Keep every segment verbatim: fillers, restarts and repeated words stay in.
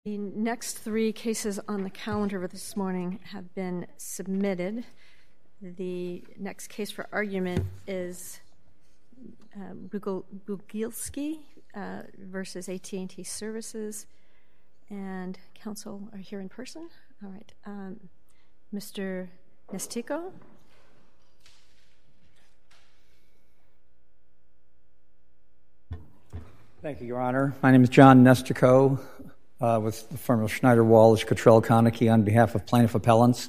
The next three cases on the calendar this morning have been submitted. The next case for argument is uh, Bugielski uh, versus A T and T Services, and counsel are here in person. All right, um, Mister Nestico. Thank you, Your Honor. My name is John Nestico uh, with the firm of Schneider Walsh, Cottrell Konecki on behalf of plaintiff appellants.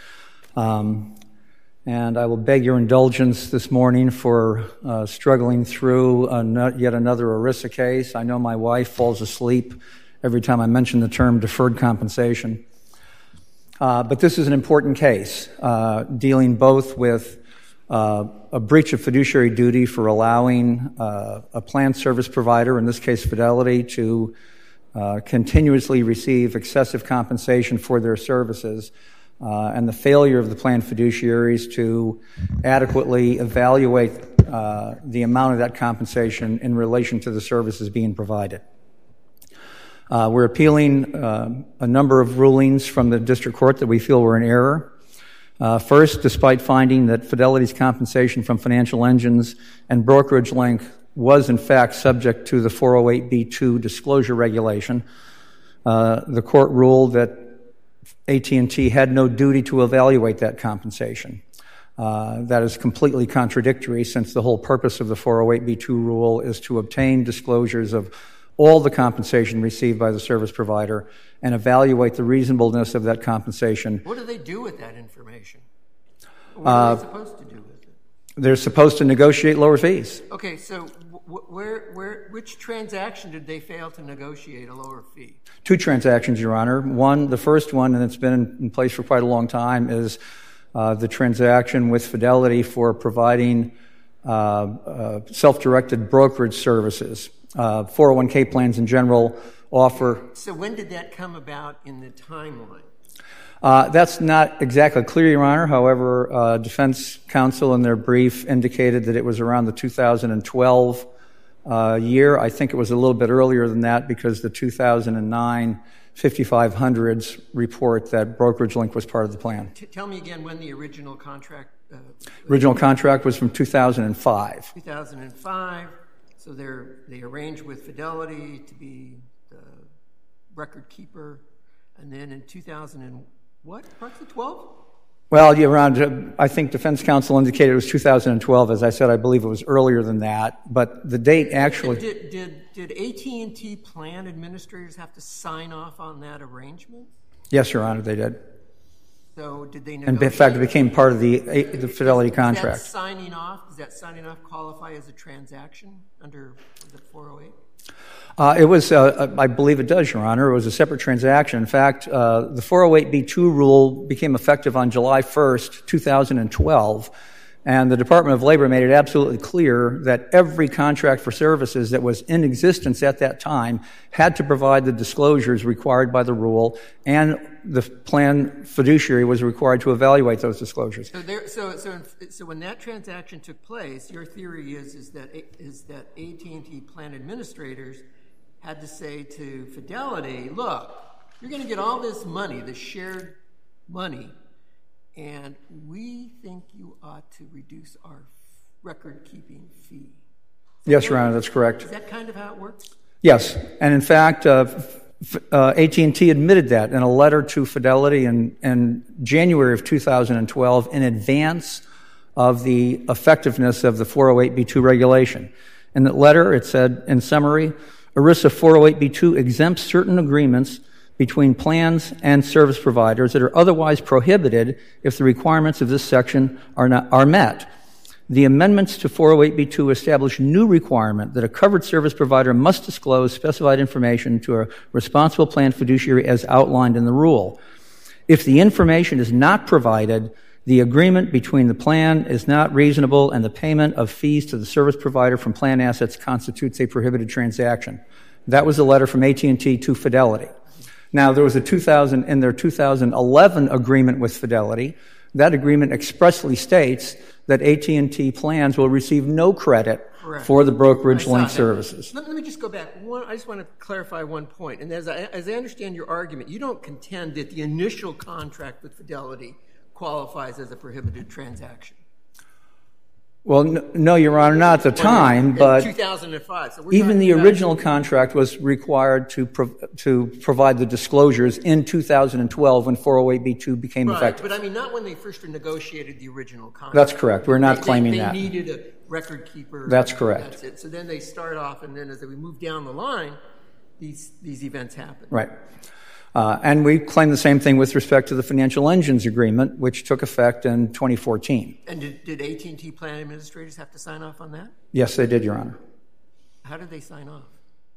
Um, and I will beg your indulgence this morning for uh, struggling through a no- yet another ERISA case. I know my wife falls asleep every time I mention the term deferred compensation. Uh, but this is an important case, uh, dealing both with Uh, a breach of fiduciary duty for allowing uh, a planned service provider, in this case Fidelity, to uh, continuously receive excessive compensation for their services, uh, and the failure of the planned fiduciaries to adequately evaluate uh, the amount of that compensation in relation to the services being provided. Uh, we're appealing uh, a number of rulings from the district court that we feel were in error. Uh, first, despite finding that Fidelity's compensation from Financial Engines and Brokerage Link was in fact subject to the four oh eight B two disclosure regulation, uh, the court ruled that A T and T had no duty to evaluate that compensation. Uh, that is completely contradictory, since the whole purpose of the four oh eight B two rule is to obtain disclosures of all the compensation received by the service provider and evaluate the reasonableness of that compensation. What do they do with that information? What are uh, they supposed to do with it? They're supposed to negotiate lower fees. Okay, so wh- where, where, which transaction did they fail to negotiate a lower fee? Two transactions, Your Honor. One, the first one, and it's been in, in place for quite a long time, is uh, the transaction with Fidelity for providing uh, uh, self-directed brokerage services. Uh, four oh one k plans in general offer. So when did that come about in the timeline? Uh, that's not exactly clear, Your Honor. However, uh, defense counsel in their brief indicated that it was around the two thousand twelve uh, year. I think it was a little bit earlier than that, because the two thousand nine fifty-five hundreds report that Brokerage Link was part of the plan. T- tell me again when the original contract... Uh, original contract was from two thousand five. two thousand five. So they're, they arranged with Fidelity to be the record keeper, and then in two thousand and what, approximately twelve? Well, yeah, around, I think defense counsel indicated it was two thousand twelve. As I said, I believe it was earlier than that, but the date actually... Did, did, did A T and T plan administrators have to sign off on that arrangement? Yes, Your Honor, they did. So did they negotiate? And in fact, it became part of the, the Fidelity contract. Does that signing off, does that signing off qualify as a transaction under the four oh eight? Uh, it was, uh, I believe it does, Your Honor. It was a separate transaction. In fact, uh, the four oh eight B two rule became effective on July first, two thousand twelve, and the Department of Labor made it absolutely clear that every contract for services that was in existence at that time had to provide the disclosures required by the rule, and the plan fiduciary was required to evaluate those disclosures. So, there, so, so, so when that transaction took place, your theory is is that is that A T and T plan administrators had to say to Fidelity, "Look, you're going to get all this money, this shared money, and we think you ought to reduce our record-keeping fee." Yes, Your Honor, that's correct. Is that kind of how it works? Yes, and in fact, uh, uh, A T and T admitted that in a letter to Fidelity in, in January of two thousand twelve, in advance of the effectiveness of the four oh eight B two regulation. In that letter, it said, in summary, ERISA four oh eight B two exempts certain agreements between plans and service providers that are otherwise prohibited if the requirements of this section are not are met. The amendments to four oh eight B two establish a new requirement that a covered service provider must disclose specified information to a responsible plan fiduciary as outlined in the rule. If the information is not provided, the agreement between the plan is not reasonable, and the payment of fees to the service provider from plan assets constitutes a prohibited transaction. That was a letter from A T and T to Fidelity. Now, there was a two thousand in their two thousand eleven agreement with Fidelity. That agreement expressly states that A T and T plans will receive no credit Correct. for the brokerage link that. services. Let, let me just go back. One, I just want to clarify one point. And as I, as I understand your argument, you don't contend that the initial contract with Fidelity qualifies as a prohibited transaction. Well, no, no, Your Honor, not at the time, in but two thousand five. So we're even the about, original contract was required to pro- to provide the disclosures in two thousand twelve when four oh eight B two became right, effective. But I mean, not when they first negotiated the original contract. That's correct. We're not they, claiming they, they that. They needed a record keeper. That's correct. That's it. So then they start off, and then as we move down the line, these these events happen. Right. Uh, and we claim the same thing with respect to the Financial Engines Agreement, which took effect in twenty fourteen. And did, did A T and T plan administrators have to sign off on that? Yes, they did, Your Honor. How did they sign off?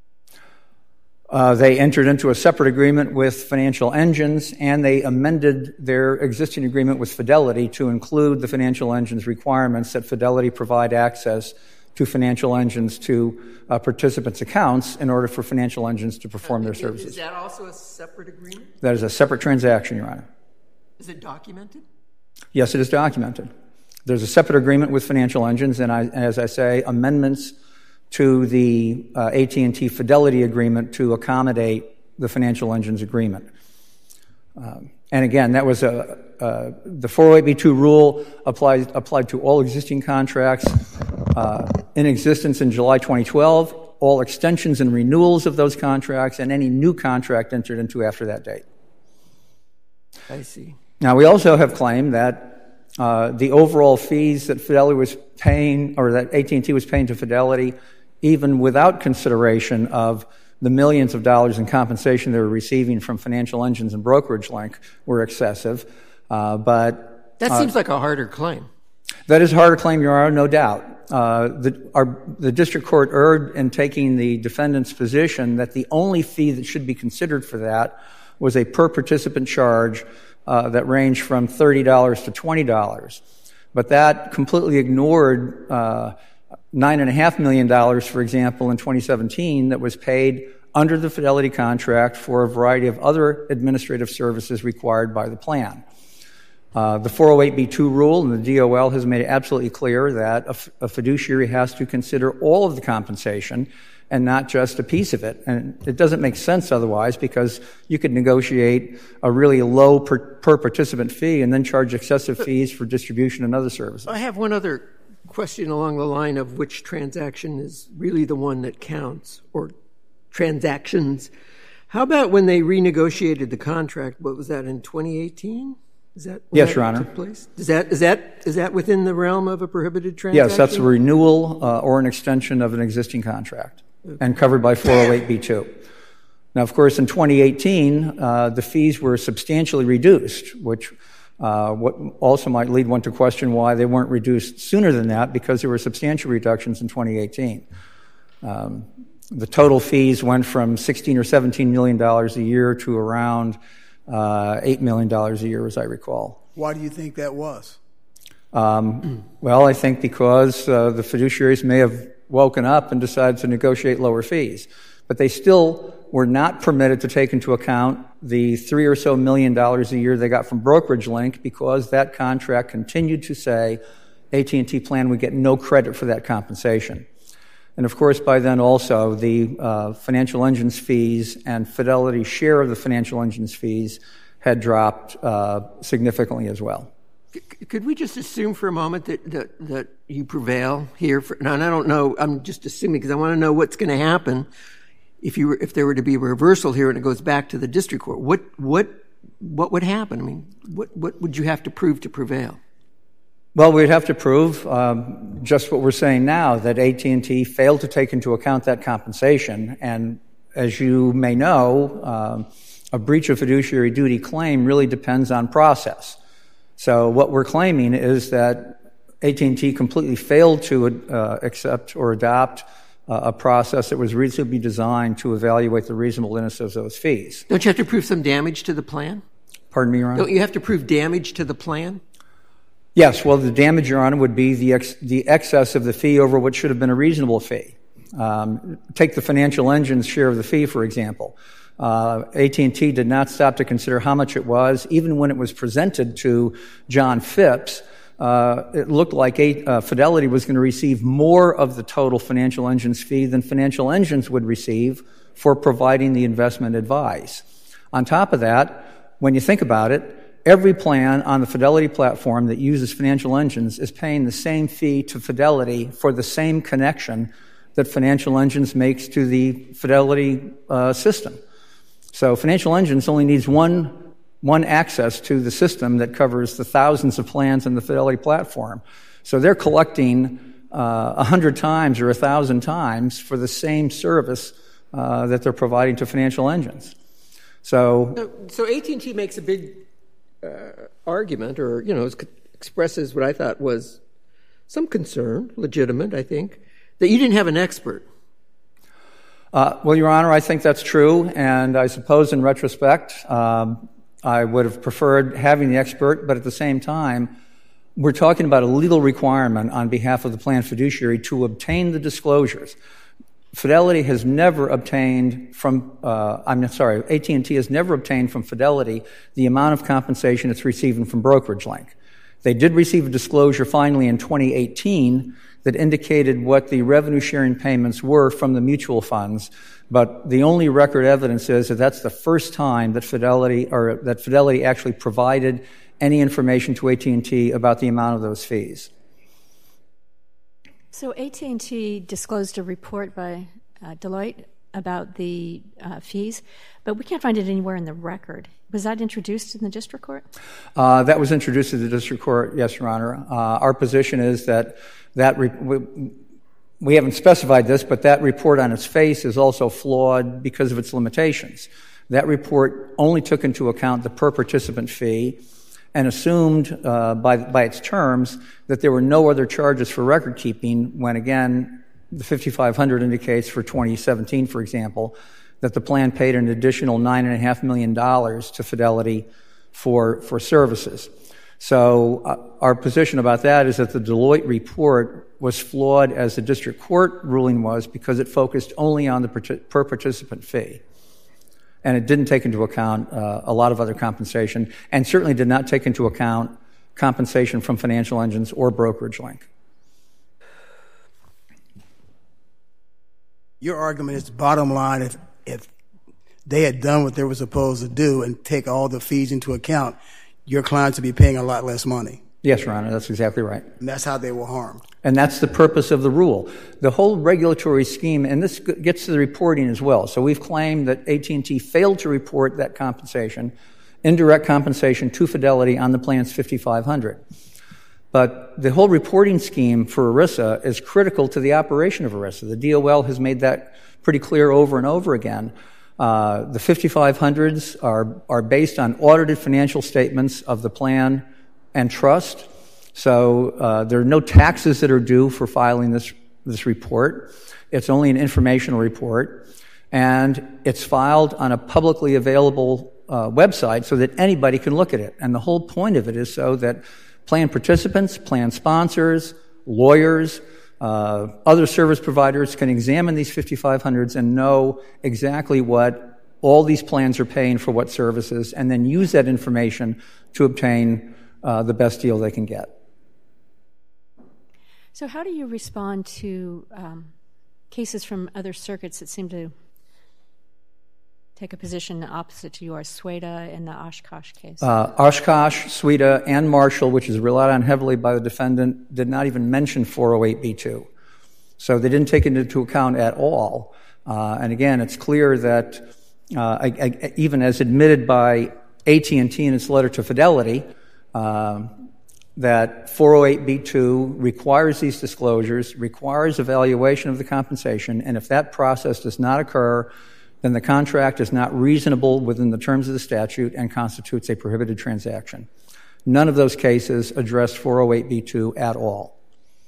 Uh, they entered into a separate agreement with Financial Engines, and they amended their existing agreement with Fidelity to include the Financial Engines requirements that Fidelity provide access to Financial Engines to uh, participants' accounts in order for Financial Engines to perform their services. Is that also a separate agreement? That is a separate transaction, Your Honor. Is it documented? Yes, it is documented. There's a separate agreement with Financial Engines, and, I, and as I say, amendments to the uh, A T and T Fidelity agreement to accommodate the Financial Engines agreement. Um, and again, that was a, uh, the four oh eight B two rule applied, applied to all existing contracts uh, in existence in July twenty twelve, all extensions and renewals of those contracts, and any new contract entered into after that date. I see. Now, we also have claimed that uh, the overall fees that Fidelity was paying, or that A T and T was paying to Fidelity, even without consideration of the millions of dollars in compensation they were receiving from Financial Engines and Brokerage Link, were excessive. Uh, but that uh, seems like a harder claim. That is a harder claim, Your Honor, no doubt. Uh, the, our, the district court erred in taking the defendant's position that the only fee that should be considered for that was a per participant charge uh, that ranged from thirty dollars to twenty dollars. But that completely ignored uh, nine point five million dollars, for example, in twenty seventeen that was paid under the Fidelity contract for a variety of other administrative services required by the plan. Uh, the four oh eight B two rule and the D O L has made it absolutely clear that a, f- a fiduciary has to consider all of the compensation and not just a piece of it. And it doesn't make sense otherwise, because you could negotiate a really low per, per participant fee and then charge excessive fees for distribution and other services. I have one other question along the line of which transaction is really the one that counts, or transactions. How about when they renegotiated the contract? What was that, in twenty eighteen? Is that when yes, that Your Honor. took place? Is that is that is that within the realm of a prohibited transaction? Yes, that's a renewal uh, or an extension of an existing contract, okay, and covered by four oh eight B two. Now, of course, in twenty eighteen, uh, the fees were substantially reduced, which uh, what also might lead one to question why they weren't reduced sooner than that, because there were substantial reductions in twenty eighteen. Um, the total fees went from sixteen or seventeen million dollars a year to around uh, eight million dollars a year, as I recall. Why do you think that was? Um, well, I think because uh, the fiduciaries may have woken up and decided to negotiate lower fees. But they still were not permitted to take into account the three or so million dollars a year they got from Brokerage Link, because that contract continued to say A T and T plan would get no credit for that compensation. And of course, by then also, the uh, Financial Engines fees and Fidelity's share of the Financial Engines fees had dropped uh, significantly as well. Could we just assume for a moment that, that, that you prevail here? For, now, and I don't know, I'm just assuming because I want to know what's going to happen if you were, if there were to be a reversal here and it goes back to the district court. What what what would happen? I mean, what what would you have to prove to prevail? Well, we'd have to prove um, just what we're saying now, that A T and T failed to take into account that compensation. And as you may know, um, a breach of fiduciary duty claim really depends on process. So what we're claiming is that A T and T completely failed to uh, accept or adopt uh, a process that was reasonably designed to evaluate the reasonableness of those fees. Don't you have to prove some damage to the plan? Pardon me, Your Honor? Don't you have to prove damage to the plan? Yes, well, the damage, Your Honor, would be the ex- the excess of the fee over what should have been a reasonable fee. Um, take the Financial Engines share of the fee, for example. Uh, A T and T did not stop to consider how much it was, even when it was presented to John Phipps. uh, it looked like a, uh, Fidelity was going to receive more of the total Financial Engines fee than Financial Engines would receive for providing the investment advice. On top of that, when you think about it, every plan on the Fidelity platform that uses Financial Engines is paying the same fee to Fidelity for the same connection that Financial Engines makes to the Fidelity uh, system. So Financial Engines only needs one one access to the system that covers the thousands of plans in the Fidelity platform. So they're collecting a uh, hundred times or a thousand times for the same service uh, that they're providing to Financial Engines. So, so, so A T and T makes a big uh, argument, or you know, expresses what I thought was some concern, legitimate, I think, that you didn't have an expert. Uh, well, Your Honor, I think that's true, and I suppose in retrospect, um, I would have preferred having the expert, but at the same time, we're talking about a legal requirement on behalf of the plan fiduciary to obtain the disclosures. Fidelity has never obtained from, uh, I'm sorry, A T and T has never obtained from Fidelity the amount of compensation it's receiving from Brokerage Link. They did receive a disclosure finally in twenty eighteen that indicated what the revenue sharing payments were from the mutual funds, but the only record evidence is that that's the first time that Fidelity or that Fidelity actually provided any information to A T and T about the amount of those fees. So A T and T disclosed a report by uh, Deloitte about the uh, fees, but we can't find it anywhere in the record. Was that introduced in the district court? Uh, that was introduced to the district court, yes, Your Honor. Uh, our position is that that re- we, we haven't specified this, but that report on its face is also flawed because of its limitations. That report only took into account the per participant fee and assumed uh, by, by its terms that there were no other charges for record keeping when, again, the fifty-five hundred indicates for twenty seventeen, for example, that the plan paid an additional nine point five million dollars to Fidelity for, for services. So uh, our position about that is that the Deloitte report was flawed as the district court ruling was because it focused only on the per participant fee. And it didn't take into account uh, a lot of other compensation, and certainly did not take into account compensation from Financial Engines or Brokerage Link. Your argument is, bottom line, if, if they had done what they were supposed to do and take all the fees into account, your clients would be paying a lot less money. Yes, Your Honor, that's exactly right. And that's how they were harmed. And that's the purpose of the rule. The whole regulatory scheme, and this gets to the reporting as well. So we've claimed that A T and T failed to report that compensation, indirect compensation to Fidelity on the plan's fifty-five hundred. But the whole reporting scheme for ERISA is critical to the operation of ERISA. The D O L has made that pretty clear over and over again. Uh, the fifty-five hundreds are, are based on audited financial statements of the plan and trust. So uh, there are no taxes that are due for filing this, this report. It's only an informational report. And it's filed on a publicly available uh, website so that anybody can look at it. And the whole point of it is so that plan participants, plan sponsors, lawyers, uh, other service providers can examine these fifty-five hundreds and know exactly what all these plans are paying for what services, and then use that information to obtain uh, the best deal they can get. So how do you respond to um, cases from other circuits that seem to take a position opposite to yours, Sweda and the Oshkosh case? Uh, Oshkosh, Sweda, and Marshall, which is relied on heavily by the defendant, did not even mention four oh eight B two. So they didn't take it into account at all. Uh, and again, it's clear that uh, I, I, even as admitted by A T and T in its letter to Fidelity, uh, that four oh eight B two requires these disclosures, requires evaluation of the compensation, and if that process does not occur, then the contract is not reasonable within the terms of the statute and constitutes a prohibited transaction. None of those cases address four oh eight B two at all.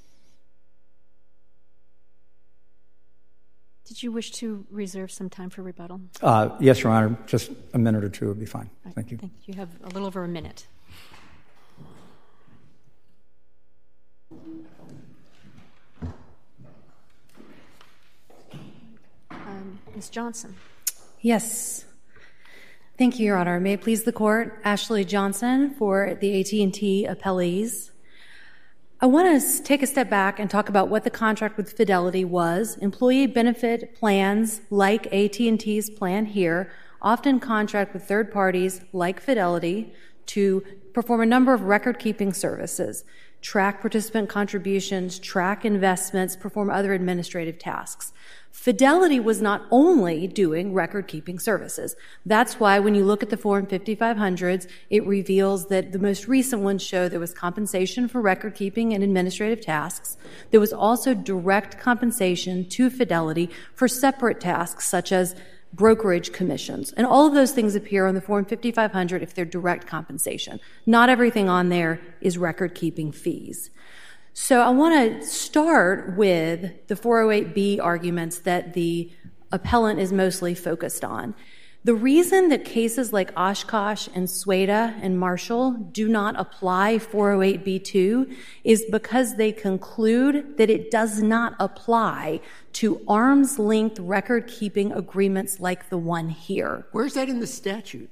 Did you wish to reserve some time for rebuttal? Uh, yes, Your Honor. Just a minute or two would be fine. Right. Thank you. Thank you. You have a little over a minute. Um, Miz Johnson. Yes. Thank you, Your Honor. May it please the Court, Ashley Johnson for the A T and T appellees. I want to take a step back and talk about what the contract with Fidelity was. Employee benefit plans like A T and T's plan here often contract with third parties like Fidelity to perform a number of record-keeping services, track participant contributions, track investments, perform other administrative tasks. Fidelity was not only doing record-keeping services. That's why when you look at the Form fifty-five hundreds, it reveals that the most recent ones show there was compensation for record-keeping and administrative tasks. There was also direct compensation to Fidelity for separate tasks such as brokerage commissions. And all of those things appear on the Form fifty-five hundred if they're direct compensation. Not everything on there is record-keeping fees. So I want to start with the four oh eight B arguments that the appellant is mostly focused on. The reason that cases like Oshkosh and Sueda and Marshall do not apply four oh eight B two is because they conclude that it does not apply to arm's-length record-keeping agreements like the one here. Where's that in the statute?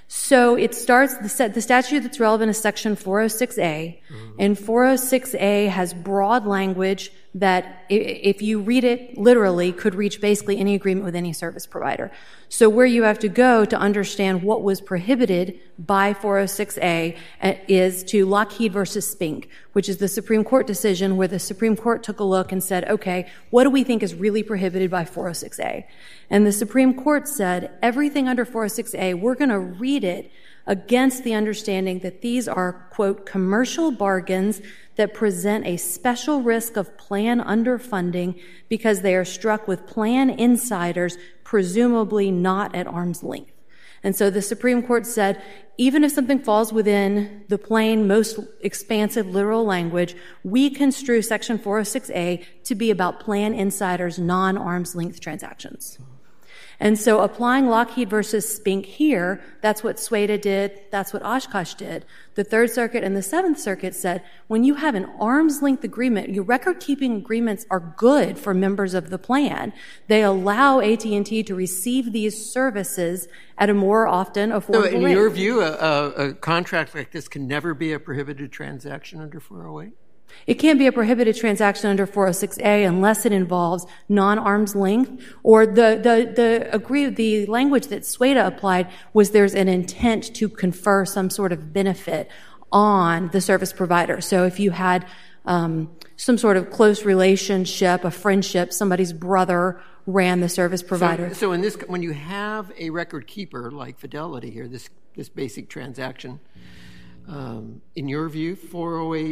So it starts, the, the statute that's relevant is Section four oh six A, mm-hmm. and four oh six A has broad language that, if you read it literally, could reach basically any agreement with any service provider. So where you have to go to understand what was prohibited by four oh six A is to Lockheed versus Spink, which is the Supreme Court decision where the Supreme Court took a look and said, okay, what do we think is really prohibited by four oh six A? And the Supreme Court said, everything under four oh six A, we're going to read it against the understanding that these are, quote, commercial bargains that present a special risk of plan underfunding because they are struck with plan insiders, presumably not at arm's length. And so the Supreme Court said, even if something falls within the plain, most expansive literal language, we construe Section four oh six A to be about plan insiders' non-arm's length transactions. And so applying Lockheed versus Spink here, that's what Sueda did, that's what Oshkosh did. The Third Circuit and the Seventh Circuit said, when you have an arm's length agreement, your record-keeping agreements are good for members of the plan. They allow A T and T to receive these services at a more often affordable rate. So in your view, a, a, a contract like this can never be a prohibited transaction under four oh eight? It can't be a prohibited transaction under four oh six A unless it involves non-arm's length, or the, the, the agree, the language that Sueda applied was there's an intent to confer some sort of benefit on the service provider. So if you had um, some sort of close relationship, a friendship, somebody's brother ran the service provider. So, so in this, when you have a record keeper like Fidelity here, this, this basic transaction, um, in your view, four oh eight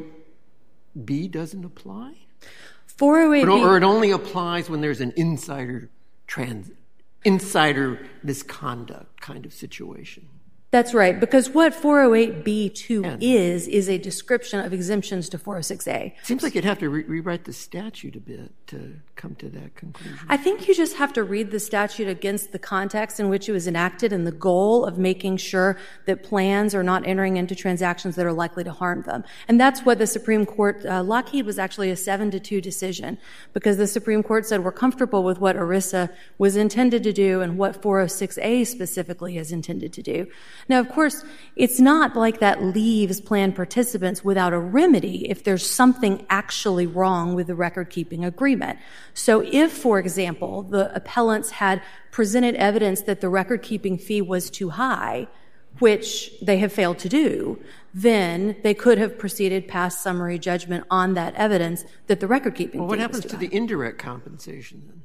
B doesn't apply? four oh eight B, or, or it only applies when there's an insider trans, insider misconduct kind of situation. That's right, because what four oh eight B two yeah. is, is a description of exemptions to four oh six A. Seems like you'd have to re- rewrite the statute a bit to come to that conclusion. I think you just have to read the statute against the context in which it was enacted and the goal of making sure that plans are not entering into transactions that are likely to harm them. And that's what the Supreme Court, uh, Lockheed was actually a seven to two decision, because the Supreme Court said we're comfortable with what ERISA was intended to do and what four oh six A specifically is intended to do. Now, of course, it's not like that leaves plan participants without a remedy if there's something actually wrong with the record-keeping agreement. So if, for example, the appellants had presented evidence that the record-keeping fee was too high, which they have failed to do, then they could have proceeded past summary judgment on that evidence that the record-keeping well, fee was too high. What happens to the indirect compensation then?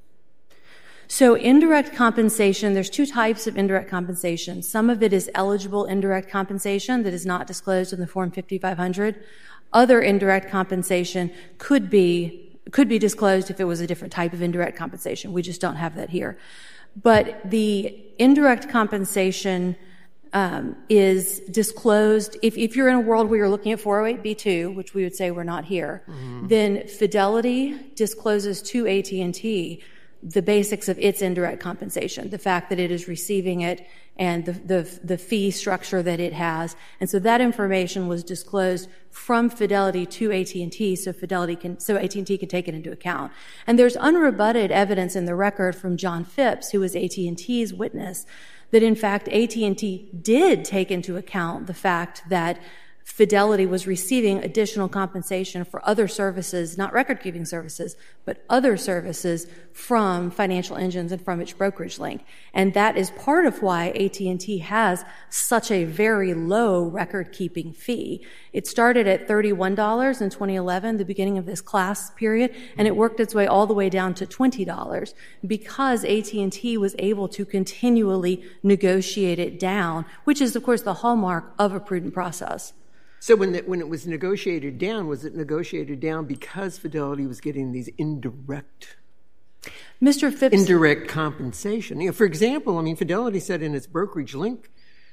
So indirect compensation, there's two types of indirect compensation. Some of it is eligible indirect compensation that is not disclosed in the Form fifty-five hundred. Other indirect compensation could be, could be disclosed if it was a different type of indirect compensation. We just don't have that here. But the indirect compensation um, is disclosed. If, if you're in a world where you're looking at four oh eight B two, which we would say we're not here, mm-hmm. then Fidelity discloses to A T and T the basics of its indirect compensation, the fact that it is receiving it and the, the, the fee structure that it has. And so that information was disclosed from Fidelity to A T and T so Fidelity can, so A T and T can take it into account. And there's unrebutted evidence in the record from John Phipps, who was A T and T's witness, that in fact A T and T did take into account the fact that Fidelity was receiving additional compensation for other services, not record-keeping services, but other services from Financial Engines and from its brokerage link. And that is part of why A T and T has such a very low record-keeping fee. It started at thirty-one dollars in twenty eleven, the beginning of this class period, and it worked its way all the way down to twenty dollars because A T and T was able to continually negotiate it down, which is, of course, the hallmark of a prudent process. So when it, when it was negotiated down, was it negotiated down because Fidelity was getting these indirect, Mister Phipps, indirect compensation? You know, for example, I mean, Fidelity said in its brokerage link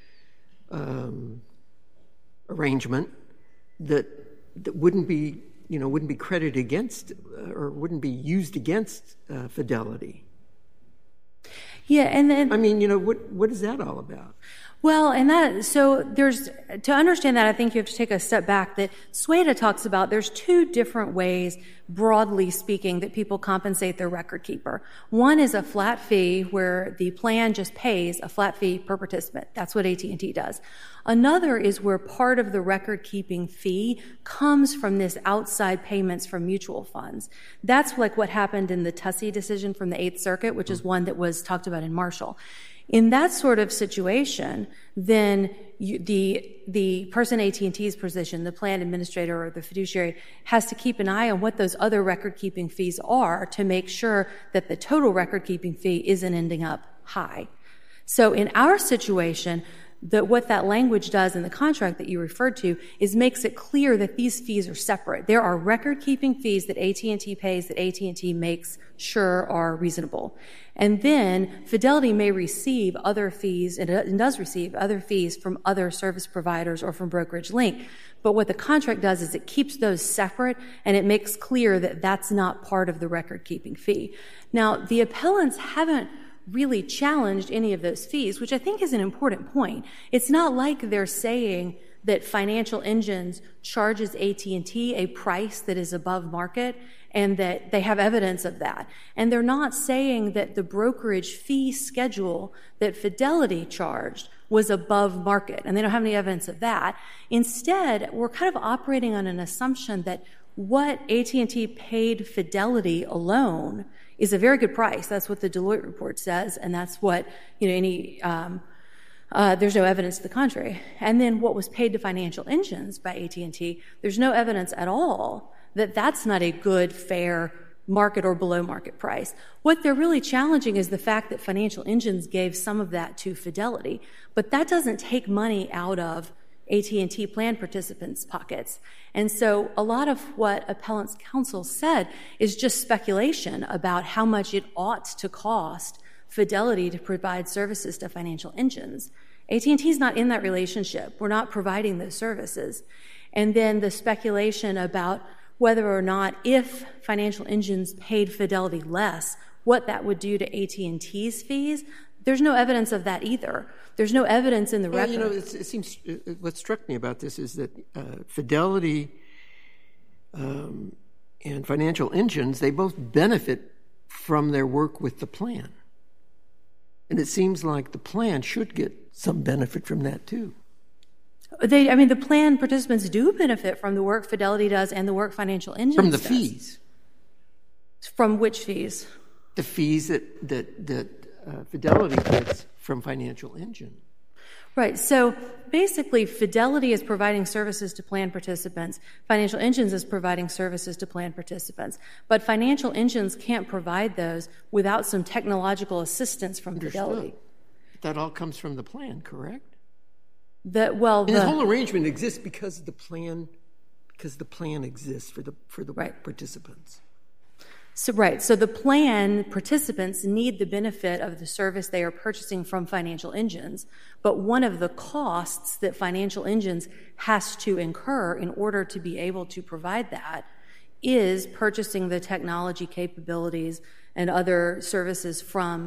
um, arrangement that that wouldn't be, you know, wouldn't be credited against uh, or wouldn't be used against uh, Fidelity. Yeah, and then I mean, you know, what what is that all about? Well, and that, so there's, to understand that, I think you have to take a step back that Sueda talks about there's two different ways, broadly speaking, that people compensate their record keeper. One is a flat fee where the plan just pays a flat fee per participant. That's what A T and T does. Another is where part of the record-keeping fee comes from this outside payments from mutual funds. That's like what happened in the Tussey decision from the Eighth Circuit, which is one that was talked about in Marshall. In that sort of situation, then you, the the person in A T and T's position, the plan administrator or the fiduciary, has to keep an eye on what those other record-keeping fees are to make sure that the total record-keeping fee isn't ending up high. So in our situation, that what that language does in the contract that you referred to is makes it clear that these fees are separate. There are record-keeping fees that A T and T pays that A T and T makes sure are reasonable. And then Fidelity may receive other fees, and does receive other fees from other service providers or from Brokerage Link. But what the contract does is it keeps those separate, and it makes clear that that's not part of the record-keeping fee. Now, the appellants haven't really challenged any of those fees, which I think is an important point. It's not like they're saying that Financial Engines charges A T and T a price that is above market and that they have evidence of that. And they're not saying that the brokerage fee schedule that Fidelity charged was above market, and they don't have any evidence of that. Instead, we're kind of operating on an assumption that what A T and T paid Fidelity alone is a very good price. That's what the Deloitte report says, and that's what, you know, any, um, uh, there's no evidence to the contrary. And then what was paid to Financial Engines by A T and T, there's no evidence at all that that's not a good, fair market or below market price. What they're really challenging is the fact that Financial Engines gave some of that to Fidelity, but that doesn't take money out of A T and T plan participants' pockets. And so a lot of what appellants' counsel said is just speculation about how much it ought to cost Fidelity to provide services to Financial Engines. A T and T is not in that relationship. We're not providing those services. And then the speculation about whether or not if Financial Engines paid Fidelity less, what that would do to A T and T's fees, there's no evidence of that either. There's no evidence in the well, record. You know, it's, it seems uh, what struck me about this is that uh, Fidelity um, and Financial Engines, they both benefit from their work with the plan. And it seems like the plan should get some benefit from that too. They, I mean, the plan participants do benefit from the work Fidelity does and the work Financial Engines does. From the does. fees. From which fees? The fees that that that uh, Fidelity gets from Financial Engine. Right. So basically, Fidelity is providing services to plan participants. Financial Engines is providing services to plan participants. But Financial Engines can't provide those without some technological assistance from Understood. Fidelity. That all comes from the plan, correct? That well, and the this whole arrangement exists because the plan, because the plan exists for the for the right. participants. So right. So the plan participants need the benefit of the service they are purchasing from Financial Engines, but one of the costs that Financial Engines has to incur in order to be able to provide that is purchasing the technology capabilities and other services from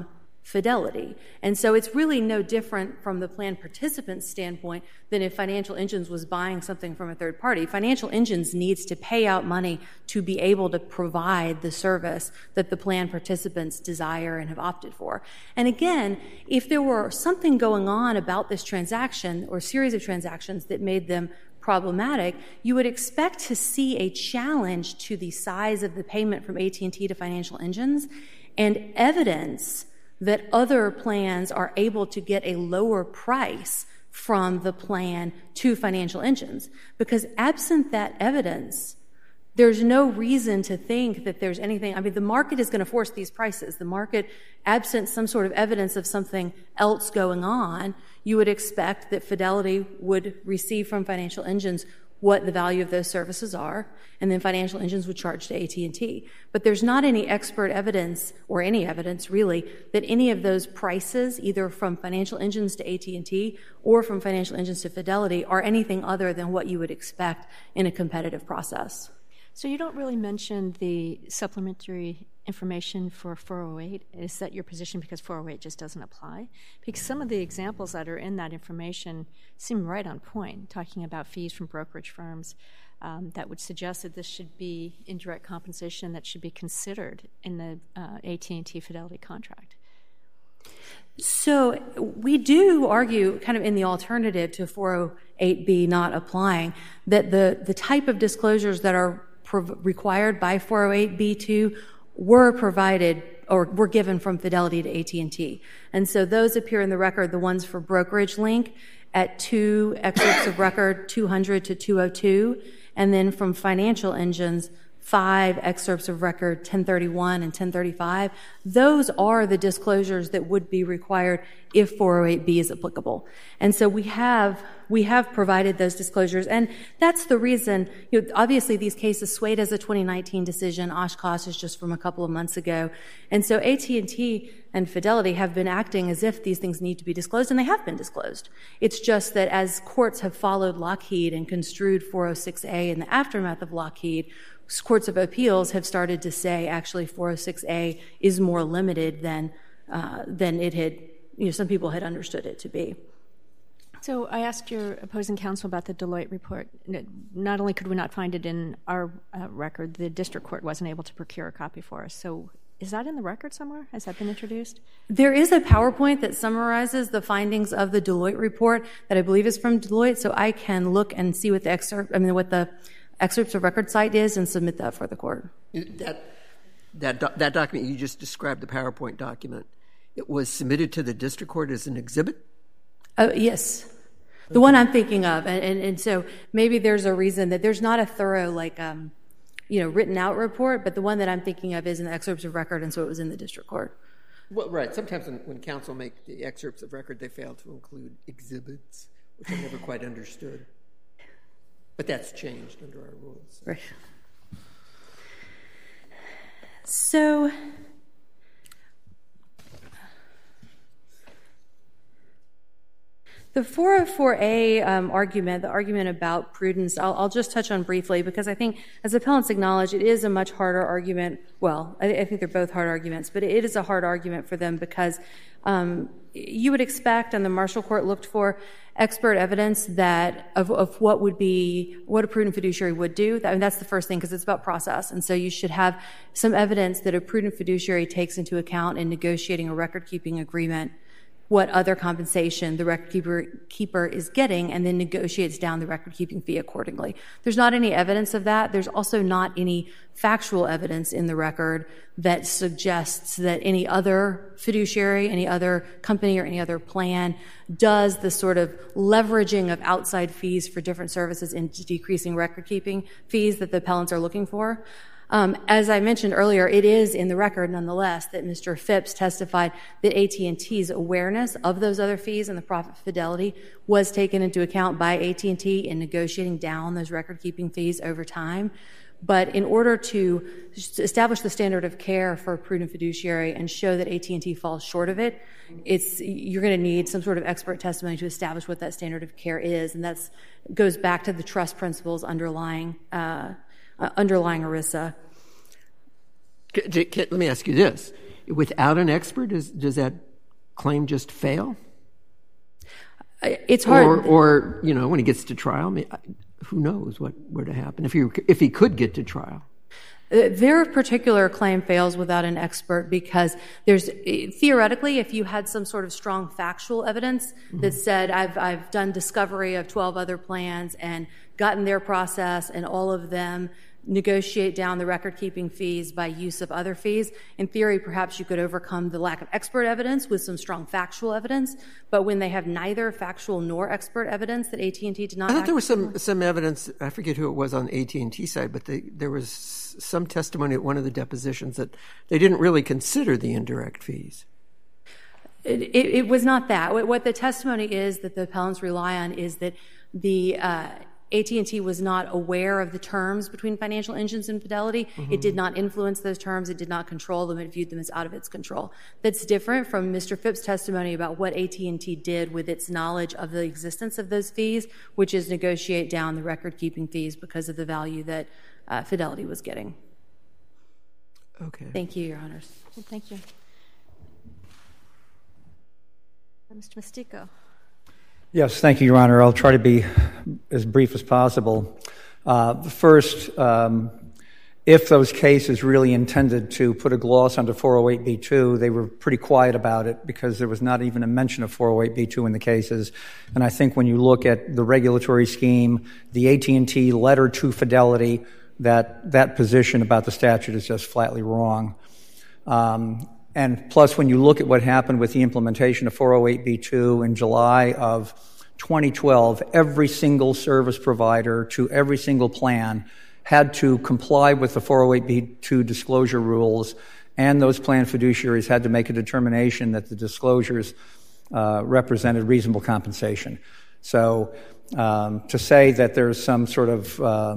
Fidelity. And so it's really no different from the plan participant's standpoint than if Financial Engines was buying something from a third party. Financial Engines needs to pay out money to be able to provide the service that the plan participants desire and have opted for. And again, if there were something going on about this transaction or series of transactions that made them problematic, you would expect to see a challenge to the size of the payment from A T and T to Financial Engines and evidence that other plans are able to get a lower price from the plan to Financial Engines. Because absent that evidence, there's no reason to think that there's anything. I mean, the market is going to force these prices. The market, absent some sort of evidence of something else going on, you would expect that Fidelity would receive from Financial Engines what the value of those services are, and then Financial Engines would charge to A T and T. But there's not any expert evidence, or any evidence really, that any of those prices, either from Financial Engines to A T and T or from Financial Engines to Fidelity, are anything other than what you would expect in a competitive process. So you don't really mention the supplementary information for four oh eight. Is that your position because four oh eight just doesn't apply? Because some of the examples that are in that information seem right on point, talking about fees from brokerage firms um, that would suggest that this should be indirect compensation that should be considered in the uh, A T and T Fidelity contract. So we do argue, kind of in the alternative to four oh eight B not applying, that the, the type of disclosures that are prov- required by four oh eight B two were provided or were given from Fidelity to A T and T. And so those appear in the record, the ones for Brokerage Link at two excerpts of record two hundred to two oh two, and then from Financial Engines, five excerpts of record ten thirty-one and ten thirty-five. Those are the disclosures that would be required if four oh eight B is applicable. And so we have we have provided those disclosures, and that's the reason, you know, obviously these cases, Suede as a twenty nineteen decision, Oshkosh is just from a couple of months ago. And so A T and T and Fidelity have been acting as if these things need to be disclosed, and they have been disclosed. It's just that as courts have followed Lockheed and construed four oh six A in the aftermath of Lockheed, courts of appeals have started to say actually four oh six A is more limited than uh, than it had, you know, some people had understood it to be. So I asked your opposing counsel about the Deloitte report. Not only could we not find it in our uh, record, the district court wasn't able to procure a copy for us. So is that in the record somewhere? Has that been introduced? There is a PowerPoint that summarizes the findings of the Deloitte report that I believe is from Deloitte, so I can look and see what the excerpt, I mean, what the excerpts of record site is and submit that for the court. That, that, do, that document you just described, the PowerPoint document, it was submitted to the district court as an exhibit? Oh, yes. The one I'm thinking of. And, and, and so maybe there's a reason that there's not a thorough, like, um, you know, written out report, but the one that I'm thinking of is in the excerpts of record, and so it was in the district court. Well, right. Sometimes when, when counsel make the excerpts of record, they fail to include exhibits, which I never quite understood. But that's changed under our rules. Right. So, the four oh four A um, argument, the argument about prudence, I'll, I'll just touch on briefly because I think, as appellants acknowledge, it is a much harder argument. Well, I, I think they're both hard arguments, but it is a hard argument for them because um, you would expect, and the Marshall Court looked for, expert evidence that of, of what would be, what a prudent fiduciary would do. I mean, that's the first thing because it's about process. And so you should have some evidence that a prudent fiduciary takes into account in negotiating a record-keeping agreement what other compensation the record keeper, keeper is getting and then negotiates down the record-keeping fee accordingly. There's not any evidence of that. There's also not any factual evidence in the record that suggests that any other fiduciary, any other company, or any other plan does the sort of leveraging of outside fees for different services into decreasing record-keeping fees that the appellants are looking for. Um, as I mentioned earlier, it is in the record, nonetheless, that Mister Phipps testified that A T and T's awareness of those other fees and the profit fidelity was taken into account by A T and T in negotiating down those record-keeping fees over time. But in order to establish the standard of care for a prudent fiduciary and show that A T and T falls short of it, it's, you're going to need some sort of expert testimony to establish what that standard of care is, and that goes back to the trust principles underlying uh, uh, underlying ERISA. Let me ask you this: without an expert, does, does that claim just fail? It's hard. Or, or you know, when he gets to trial, I mean, who knows what were to happen if he if he could get to trial. Their particular claim fails without an expert because there's theoretically, if you had some sort of strong factual evidence mm-hmm. that said I've I've done discovery of twelve other plans and gotten their process and all of them negotiate down the record-keeping fees by use of other fees. In theory, perhaps you could overcome the lack of expert evidence with some strong factual evidence, but when they have neither factual nor expert evidence that A T and T did not I thought there was some, for, some evidence, I forget who it was on A T and T side, but they, there was some testimony at one of the depositions that they didn't really consider the indirect fees. It, it, it was not that. What, what the testimony is that the appellants rely on is that the uh, A T and T was not aware of the terms between Financial Engines and Fidelity. Mm-hmm. It did not influence those terms. It did not control them. It viewed them as out of its control. That's different from Mister Phipps' testimony about what A T and T did with its knowledge of the existence of those fees, which is negotiate down the record-keeping fees because of the value that uh, Fidelity was getting. Okay. Thank you, Your Honors. Well, thank you. Mister Mastico. Yes, thank you, Your Honor. I'll try to be as brief as possible. Uh, first, um, if those cases really intended to put a gloss onto four oh eight B two, they were pretty quiet about it because there was not even a mention of four oh eight B two in the cases. And I think when you look at the regulatory scheme, the A T and T letter to Fidelity, that that position about the statute is just flatly wrong. Um, And plus, when you look at what happened with the implementation of four oh eight B two in July of twenty twelve, every single service provider to every single plan had to comply with the four oh eight B two disclosure rules, and those plan fiduciaries had to make a determination that the disclosures uh, represented reasonable compensation. So um, to say that there's some sort of uh,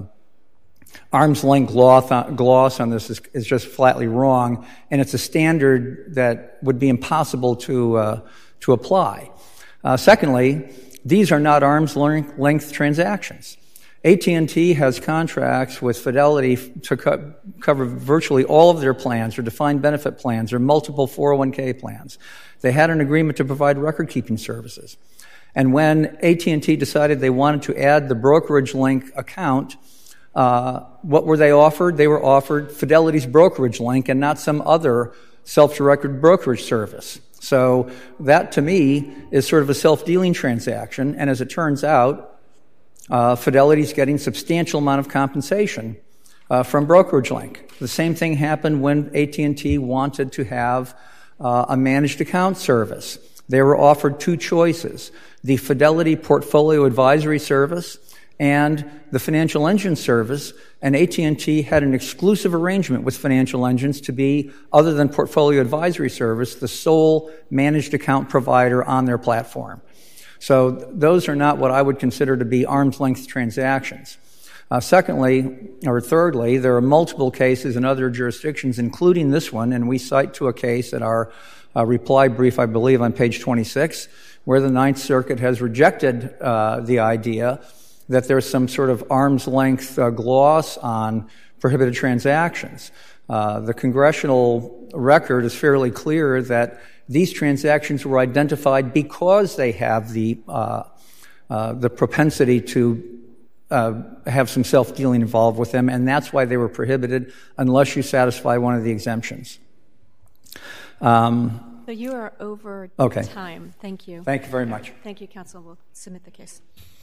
arm's length gloss on this is, is just flatly wrong, and it's a standard that would be impossible to uh, to apply. Uh, secondly, these are not arm's length transactions. A T and T has contracts with Fidelity to co- cover virtually all of their plans or defined benefit plans or multiple four oh one k plans. They had an agreement to provide record-keeping services. And when A T and T decided they wanted to add the brokerage link account, Uh, what were they offered? They were offered Fidelity's brokerage link and not some other self-directed brokerage service. So that, to me, is sort of a self-dealing transaction. And as it turns out, uh, Fidelity's getting substantial amount of compensation uh, from brokerage link. The same thing happened when A T and T wanted to have uh, a managed account service. They were offered two choices: the Fidelity Portfolio Advisory Service and the Financial Engines service, and A T and T had an exclusive arrangement with Financial Engines to be, other than Portfolio Advisory Service, the sole managed account provider on their platform. So th- those are not what I would consider to be arm's length transactions. Uh, secondly, or thirdly, there are multiple cases in other jurisdictions, including this one, and we cite to a case in our uh, reply brief, I believe, on page twenty-six, where the Ninth Circuit has rejected uh, the idea that there's some sort of arm's length uh, gloss on prohibited transactions. Uh, the congressional record is fairly clear that these transactions were identified because they have the uh, uh, the propensity to uh, have some self-dealing involved with them, and that's why they were prohibited unless you satisfy one of the exemptions. Um, so you are over okay. time. Thank you. Thank you very much. Thank you, counsel. We'll submit the case.